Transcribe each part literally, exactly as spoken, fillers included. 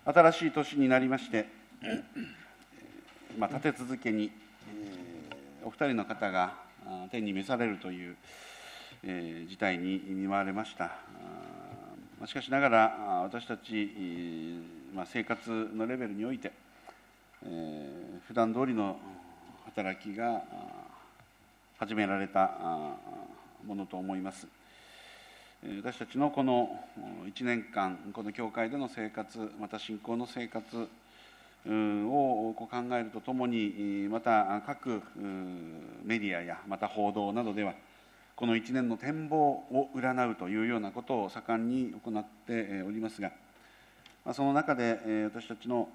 新しい年になりまして、まあ、立て続けに、えー、お二人の方が天に召されるという、えー、事態に見舞われました。しかしながら、私たち、まあ、生活のレベルにおいて、えー、普段通りの働きが始められたものと思います。私たちのこのいちねんかん、この教会での生活、また信仰の生活を考えるとともに、また各メディアやまた報道などでは、このいちねんの展望を占うというようなことを盛んに行っておりますが、その中で私たちの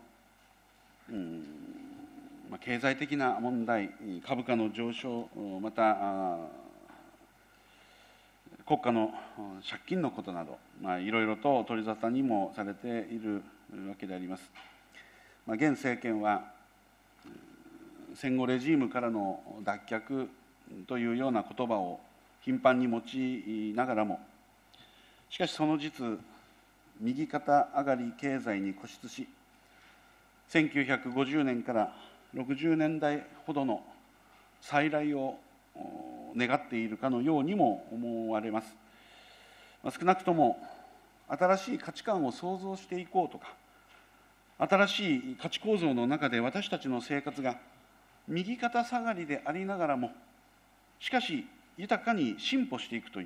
経済的な問題、株価の上昇、また国家の借金のことなど、まあ、いろいろと取り沙汰にもされているわけであります。まあ、現政権は戦後レジームからの脱却というような言葉を頻繁に用いながらも、しかしその実、右肩上がり経済に固執し、せんきゅうひゃくごじゅうねんからろくじゅうねんだいほどの再来を願っているかのようにも思われます。少なくとも新しい価値観を創造していこうとか、新しい価値構造の中で私たちの生活が右肩下がりでありながらも、しかし豊かに進歩していくという、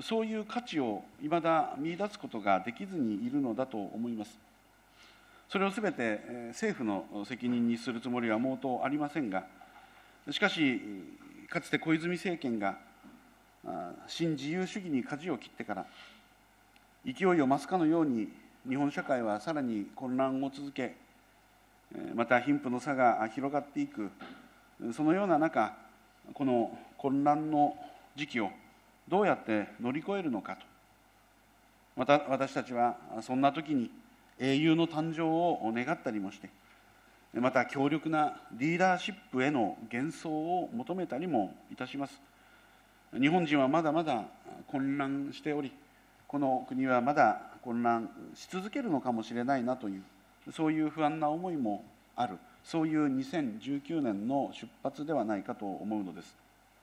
そういう価値をいまだ見出すことができずにいるのだと思います。それをすべて政府の責任にするつもりは毛頭ありませんが、しかし、かつて小泉政権が新自由主義に舵を切ってから、勢いを増すかのように日本社会はさらに混乱を続け、また貧富の差が広がっていく、そのような中、この混乱の時期をどうやって乗り越えるのかと、また私たちはそんな時に英雄の誕生を願ったりもして、また強力なリーダーシップへの幻想を求めたりもいたします。日本人はまだまだ混乱しており、この国はまだ混乱し続けるのかもしれないなという、そういう不安な思いもある、そういうにせんじゅうきゅうねんの出発ではないかと思うのです。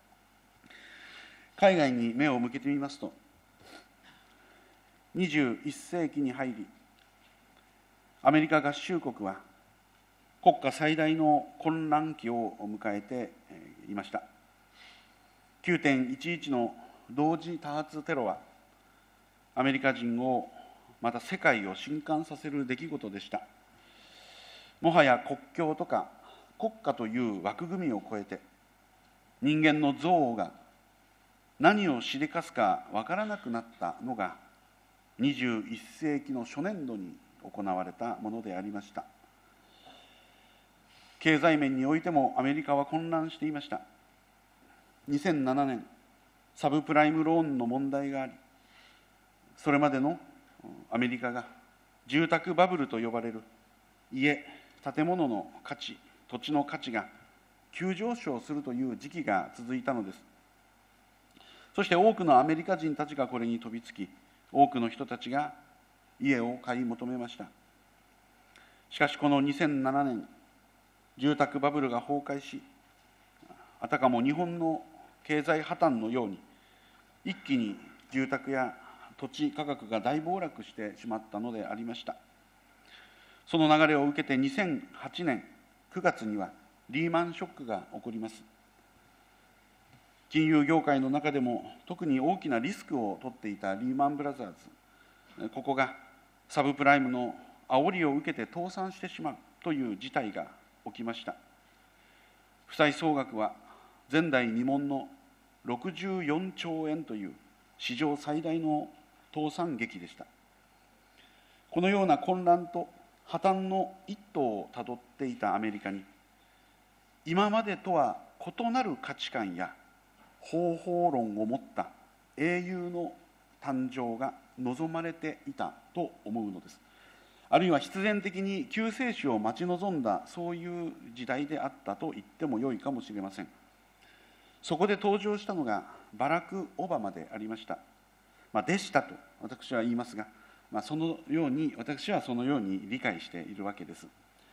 海外に目を向けてみますと、にじゅういっせいきに入り、アメリカ合衆国は国家最大の混乱期を迎えていました。きゅうてんいちいち の同時多発テロは、アメリカ人を、また世界を震撼させる出来事でした。もはや国境とか国家という枠組みを超えて、人間の憎悪が何をしでかすか分からなくなったのが、にじゅういっせいきの初年度に行われたものでありました。経済面においてもアメリカは混乱していました。にせんななねん、サブプライムローンの問題があり、それまでのアメリカが住宅バブルと呼ばれる家、建物の価値、土地の価値が急上昇するという時期が続いたのです。そして多くのアメリカ人たちがこれに飛びつき、多くの人たちが家を買い求めました。しかしこのにせんななねん、住宅バブルが崩壊し、あたかも日本の経済破綻のように、一気に住宅や土地価格が大暴落してしまったのでありました。その流れを受けてにせんはちねんくがつにはリーマンショックが起こります。金融業界の中でも特に大きなリスクを取っていたリーマンブラザーズ、ここがサブプライムの煽りを受けて倒産してしまうという事態が起きました。負債総額は前代未聞のろくじゅうよんちょうえんという史上最大の倒産劇でした。このような混乱と破綻の一途をたどっていたアメリカに、今までとは異なる価値観や方法論を持った英雄の誕生が望まれていたと思うのです。あるいは必然的に救世主を待ち望んだ、そういう時代であったと言ってもよいかもしれません。そこで登場したのがバラク・オバマでありました。まあ、でしたと私は言いますが、 まあ、そのように私はそのように理解しているわけです。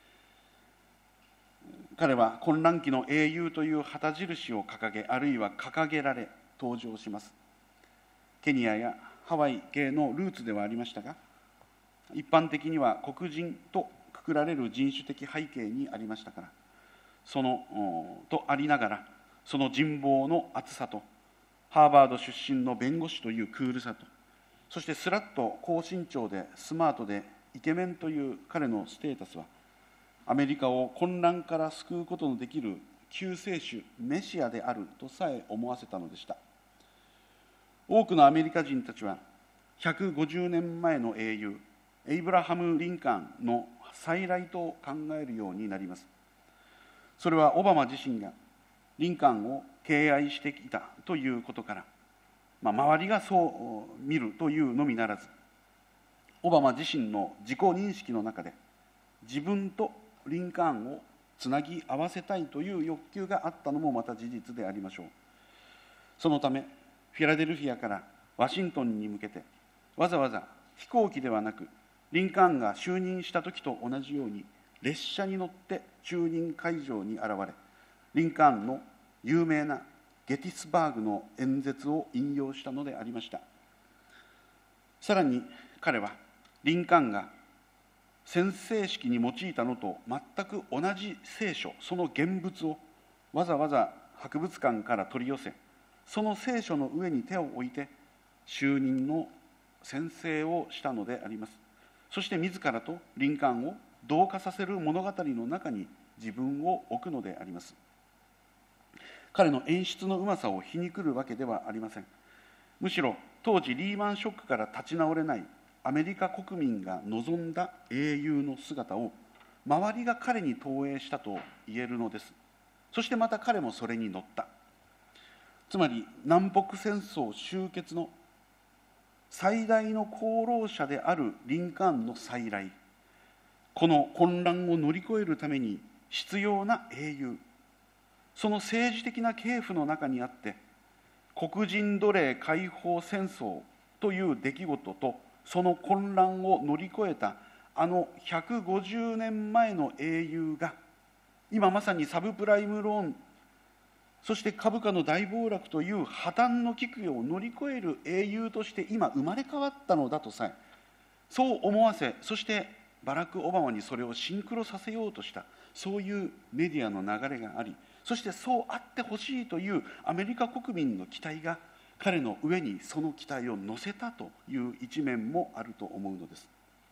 彼は混乱期の英雄という旗印を掲げ、あるいは掲げられ登場します。ケニアやハワイ系のルーツではありましたが、一般的には黒人とくくられる人種的背景にありましたから、そのとありながら、その人望の厚さと、ハーバード出身の弁護士というクールさと、そしてスラッと高身長でスマートでイケメンという彼のステータスは、アメリカを混乱から救うことのできる救世主メシアであるとさえ思わせたのでした。多くのアメリカ人たちはひゃくごじゅうねんまえの英雄エイブラハム・リンカーンの再来と考えるようになります。それはオバマ自身がリンカーンを敬愛してきたということから、まあ、周りがそう見るというのみならず、オバマ自身の自己認識の中で自分とリンカーンをつなぎ合わせたいという欲求があったのもまた事実でありましょう。そのためフィラデルフィアからワシントンに向けてわざわざ飛行機ではなく、リンカーンが就任した時と同じように列車に乗って就任会場に現れ、リンカーンの有名なゲティスバーグの演説を引用したのでありました。さらに彼はリンカーンが宣誓式に用いたのと全く同じ聖書、その現物をわざわざ博物館から取り寄せ、その聖書の上に手を置いて就任の宣誓をしたのであります。そして自らとリンカーンを同化させる物語の中に自分を置くのであります。彼の演出のうまさを皮肉るわけではありません。むしろ当時リーマンショックから立ち直れないアメリカ国民が望んだ英雄の姿を周りが彼に投影したと言えるのです。そしてまた彼もそれに乗った。つまり南北戦争終結の最大の功労者であるリンカーンの再来、この混乱を乗り越えるために必要な英雄、その政治的な系譜の中にあって、黒人奴隷解放戦争という出来事とその混乱を乗り越えたあのひゃくごじゅうねんまえの英雄が、今まさにサブプライムローン、そして株価の大暴落という破綻の危機を乗り越える英雄として今生まれ変わったのだとさえ、そう思わせ、そしてバラク・オバマにそれをシンクロさせようとした、そういうメディアの流れがあり、そしてそうあってほしいというアメリカ国民の期待が彼の上にその期待を乗せたという一面もあると思うのです。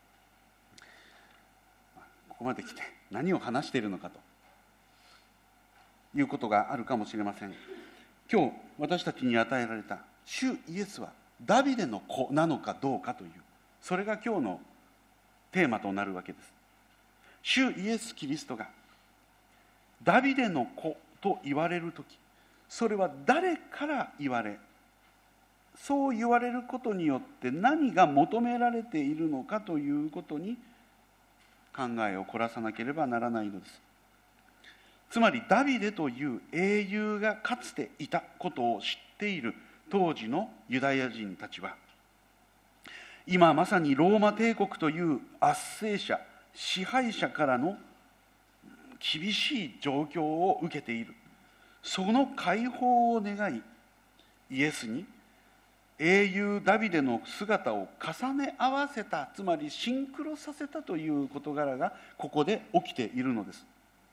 ここまで来て何を話しているのかということがあるかもしれません。今日私たちに与えられた主イエスはダビデの子なのかどうかという、それが今日のテーマとなるわけです。主イエス・キリストがダビデの子と言われるとき、それは誰から言われ、そう言われることによって何が求められているのかということに考えを凝らさなければならないのです。つまりダビデという英雄がかつていたことを知っている当時のユダヤ人たちは、今まさにローマ帝国という圧政者、支配者からの厳しい状況を受けている。その解放を願い、イエスに英雄ダビデの姿を重ね合わせた、つまりシンクロさせたという事柄がここで起きているのです。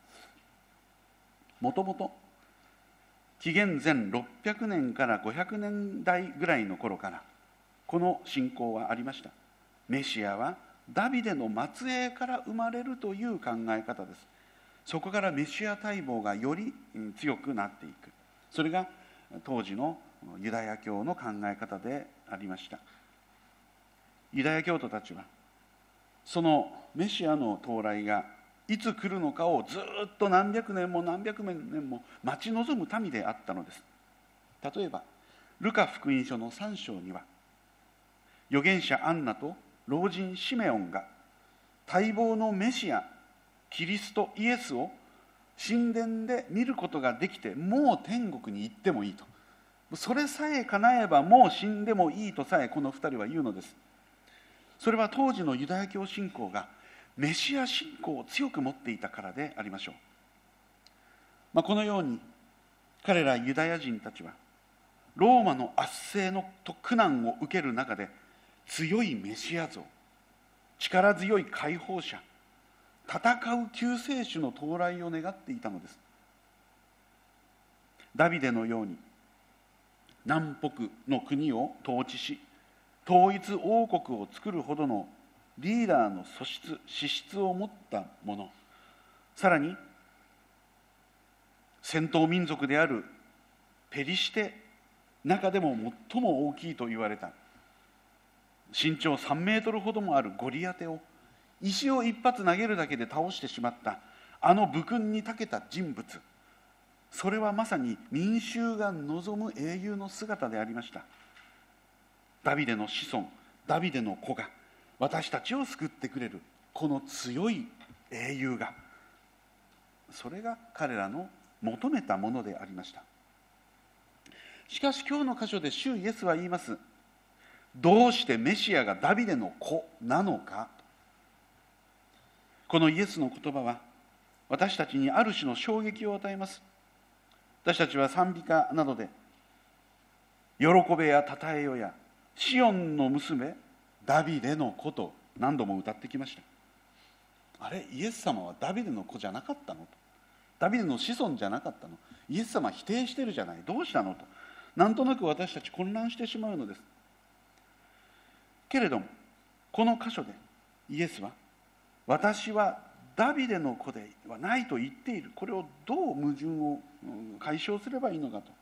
もともと紀元前ろっぴゃくねんからごひゃくねんだいぐらいの頃からこの信仰はありました。メシアはダビデの末裔から生まれるという考え方です。そこからメシア待望がより強くなっていく。それが当時のユダヤ教の考え方でありました。ユダヤ教徒たちはそのメシアの到来がいつ来るのかをずっと何百年も何百年も待ち望む民であったのです。例えばルカ福音書のさん章には、預言者アンナと老人シメオンが待望のメシアキリストイエスを神殿で見ることができて、もう天国に行ってもいいと、それさえ叶えばもう死んでもいいとさえこの二人は言うのです。 それは当時のユダヤ教信仰がメシア信仰を強く持っていたからでありましょう。まあ、このように彼らユダヤ人たちはローマの圧政の苦難を受ける中で、強いメシア像、力強い解放者、戦う救世主の到来を願っていたのです。ダビデのように南北の国を統治し、統一王国を作るほどのリーダーの素質、資質を持った者、さらに戦闘民族であるペリシテ、中でも最も大きいと言われた身長さんメートルほどもあるゴリアテを石を一発投げるだけで倒してしまったあの武勲に長けた人物、それはまさに民衆が望む英雄の姿でありました。ダビデの子孫、ダビデの子が私たちを救ってくれるこの強い英雄が、それが彼らの求めたものでありました。しかし今日の箇所で主イエスは言います。どうしてメシアがダビデの子なのか。このイエスの言葉は私たちにある種の衝撃を与えます。私たちは賛美歌などで喜べやたたえよやシオンの娘ダビデの子と何度も歌ってきました。あれ、イエス様はダビデの子じゃなかったのと、ダビデの子孫じゃなかったの、イエス様否定してるじゃない、どうしたのと、なんとなく私たち混乱してしまうのです。けれどもこの箇所でイエスは、私はダビデの子ではないと言っている、これをどう矛盾を解消すればいいのかと。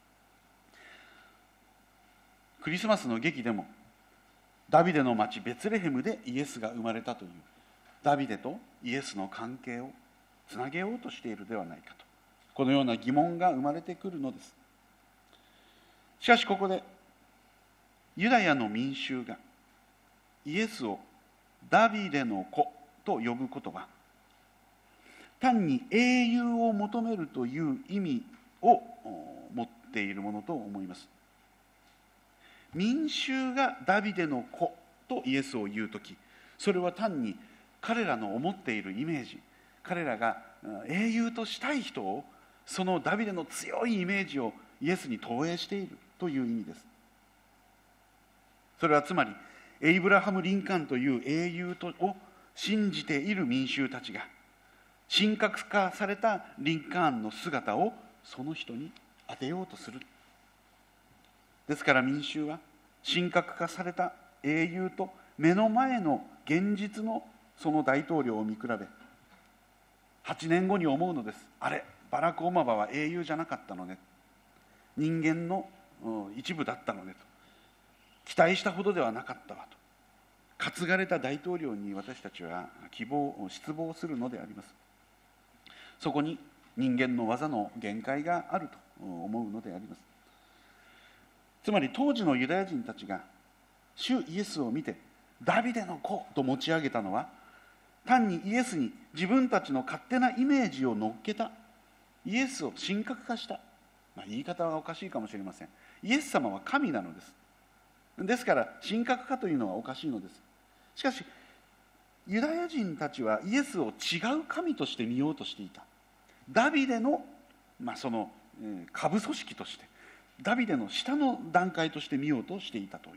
クリスマスの劇でもダビデの町ベツレヘムでイエスが生まれたという、ダビデとイエスの関係をつなげようとしているではないかと、このような疑問が生まれてくるのです。しかしここでユダヤの民衆がイエスをダビデの子と呼ぶことは、単に英雄を求めるという意味を持っているものと思います。民衆がダビデの子とイエスを言うとき、それは単に彼らの思っているイメージ、彼らが英雄としたい人を、そのダビデの強いイメージをイエスに投影しているという意味です。それはつまりエイブラハム・リンカーンという英雄を信じている民衆たちが、神格化されたリンカーンの姿をその人に当てようとする。ですから民衆は神格化された英雄と目の前の現実のその大統領を見比べ、はちねんごに思うのです。あれ、バラク・オバマは英雄じゃなかったのね、人間の一部だったのねと、期待したほどではなかったわと、担がれた大統領に私たちは希望失望するのであります。そこに人間の技の限界があると思うのであります。つまり当時のユダヤ人たちが主イエスを見てダビデの子と持ち上げたのは、単にイエスに自分たちの勝手なイメージを乗っけた、イエスを神格化した、まあ、言い方はおかしいかもしれません。イエス様は神なのです。ですから神格化というのはおかしいのです。しかしユダヤ人たちはイエスを違う神として見ようとしていた。ダビデの、まあ、その、えー、下部組織として、ダビデの下の段階として見ようとしていたという、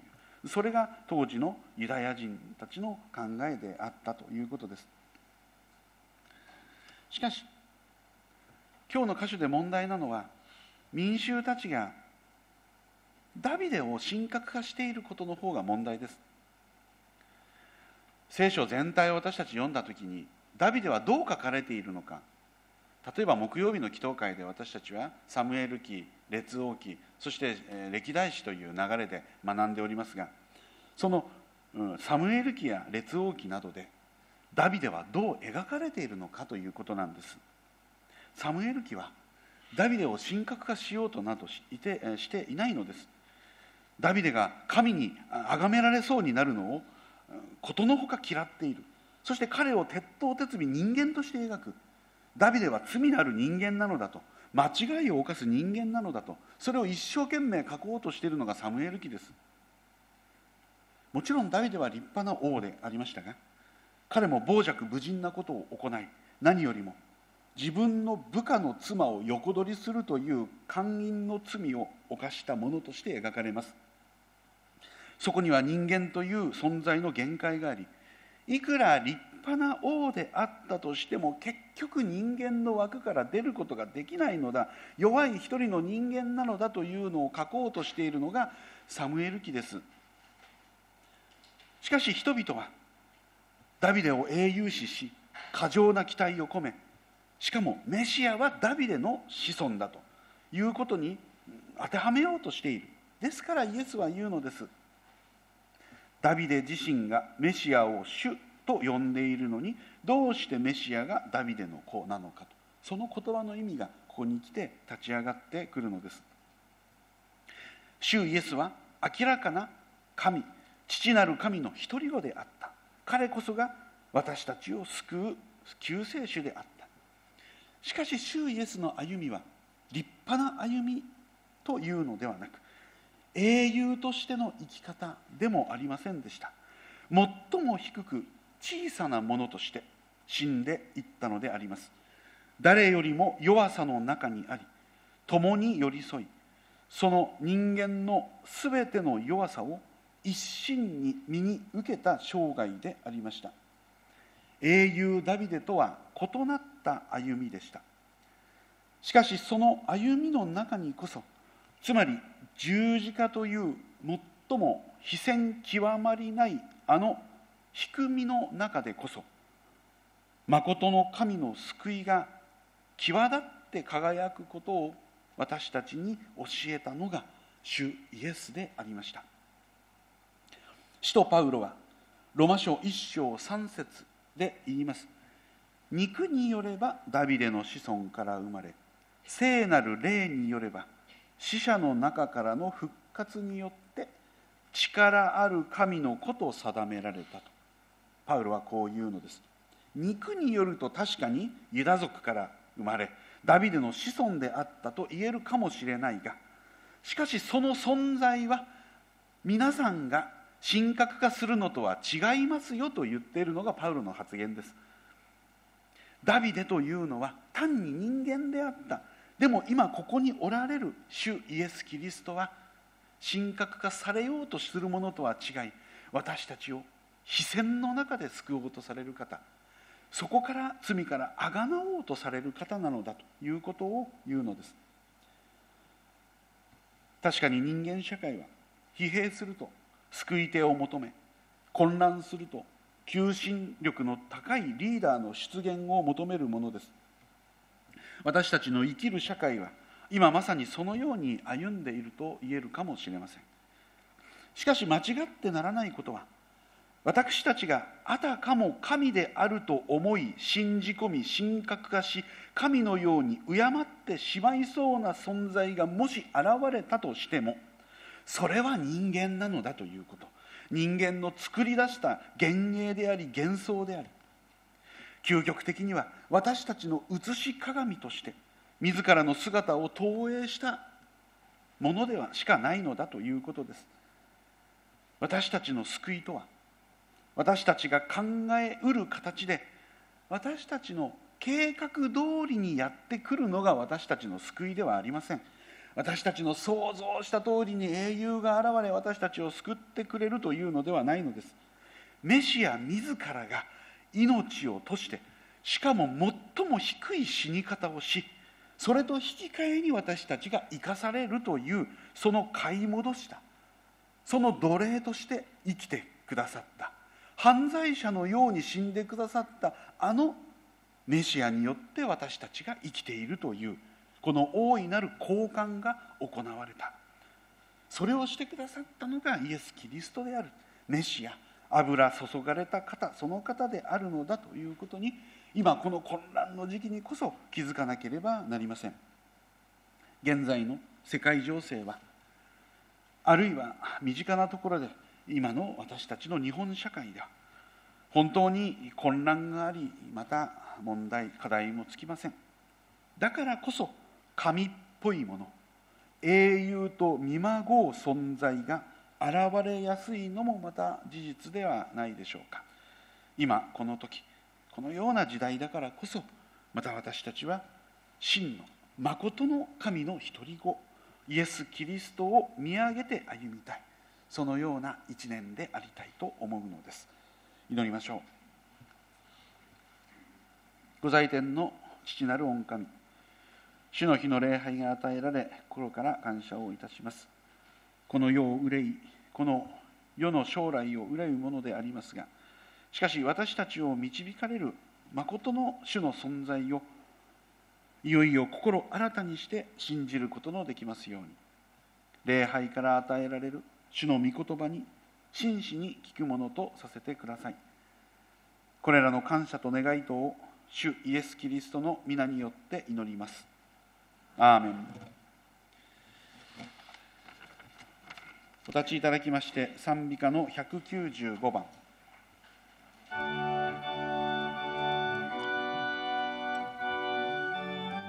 それが当時のユダヤ人たちの考えであったということです。しかし今日の箇所で問題なのは、民衆たちがダビデを神格化していることの方が問題です。聖書全体を私たち読んだときに、ダビデはどう書かれているのか。例えば木曜日の祈祷会で私たちはサムエル記、列王記、そして歴代史という流れで学んでおりますが、そのサムエル記や列王記などでダビデはどう描かれているのかということなんです。サムエル記はダビデを神格化しようとなどしてしていないのです。ダビデが神に崇められそうになるのをことのほか嫌っている。そして彼を徹頭徹尾人間として描く。ダビデは罪なる人間なのだと、間違いを犯す人間なのだと、それを一生懸命書こうとしているのがサムエル記です。 もちろんダビデは立派な王でありましたが、彼も傍若無人なことを行い、何よりも自分の部下の妻を横取りするという姦淫の罪を犯したものとして描かれます。そこには人間という存在の限界があり、いくら立派な王であったとしても結局人間の枠から出ることができないのだ、弱い一人の人間なのだというのを書こうとしているのがサムエル記です。しかし人々はダビデを英雄視し、過剰な期待を込め、しかもメシアはダビデの子孫だということに当てはめようとしている。ですからイエスは言うのです。ダビデ自身がメシアを主と呼んでいるのに、どうしてメシアがダビデの子なのかと、その言葉の意味がここに来て立ち上がってくるのです。主イエスは明らかな神、父なる神の一人子であった。彼こそが私たちを救う救世主であった。しかし主イエスの歩みは立派な歩みというのではなく、英雄としての生き方でもありませんでした。最も低く小さなものとして死んでいったのであります。誰よりも弱さの中にあり、共に寄り添い、その人間のすべての弱さを一身に身に受けた生涯でありました。英雄ダビデとは異なった歩みでした。しかしその歩みの中にこそ、つまり十字架という最も非戦極まりないあの低みの中でこそ、真の神の救いが際立って輝くことを私たちに教えたのが主イエスでありました。使徒パウロはロマ書一章三節で言います。肉によればダビデの子孫から生まれ、聖なる霊によれば死者の中からの復活によって力ある神の子と定められたと、パウロはこう言うのです。肉によると確かにユダ族から生まれ、ダビデの子孫であったと言えるかもしれないが、しかしその存在は皆さんが神格化するのとは違いますよと言っているのがパウロの発言です。ダビデというのは単に人間であった。でも今ここにおられる主イエス・キリストは神格化されようとするものとは違い、私たちを非戦の中で救おうとされる方、そこから罪からあがなおうとされる方なのだということを言うのです。確かに人間社会は疲弊すると救い手を求め、混乱すると求心力の高いリーダーの出現を求めるものです。私たちの生きる社会は今まさにそのように歩んでいると言えるかもしれません。しかし間違ってならないことは、私たちがあたかも神であると思い信じ込み神格化し、神のように敬ってしまいそうな存在がもし現れたとしても、それは人間なのだということ。人間の作り出した幻影であり幻想であり、究極的には私たちの写し鏡として自らの姿を投影したものではしかないのだということです。私たちの救いとは、私たちが考えうる形で私たちの計画通りにやってくるのが私たちの救いではありません。私たちの想像した通りに英雄が現れ私たちを救ってくれるというのではないのです。メシア自らが命を賭して、しかも最も低い死に方をし、それと引き換えに私たちが生かされるという、その買い戻した、その奴隷として生きてくださった、犯罪者のように死んでくださったあのメシアによって私たちが生きているという、この大いなる交換が行われた。それをしてくださったのがイエス・キリストである。メシア、油注がれた方、その方であるのだということに、今この混乱の時期にこそ気づかなければなりません。現在の世界情勢は、あるいは身近なところで今の私たちの日本社会では本当に混乱があり、また問題課題もつきません。だからこそ神っぽいもの、英雄と見まごう存在が現れやすいのもまた事実ではないでしょうか。今この時、このような時代だからこそ、また私たちは真の誠の神の独り子イエス・キリストを見上げて歩みたい、そのような一年でありたいと思うのです。祈りましょう。御在天の父なる御神、主の日の礼拝が与えられ、心から感謝をいたします。この世を憂い、この世の将来を憂うものでありますが、しかし私たちを導かれる誠の主の存在をいよいよ心新たにして信じることのできますように、礼拝から与えられる主の御言葉に真摯に聞くものとさせてください。これらの感謝と願いとを主イエス・キリストの皆によって祈ります。アーメン。お立ちいただきまして、賛美歌のひゃくきゅうじゅうごばん。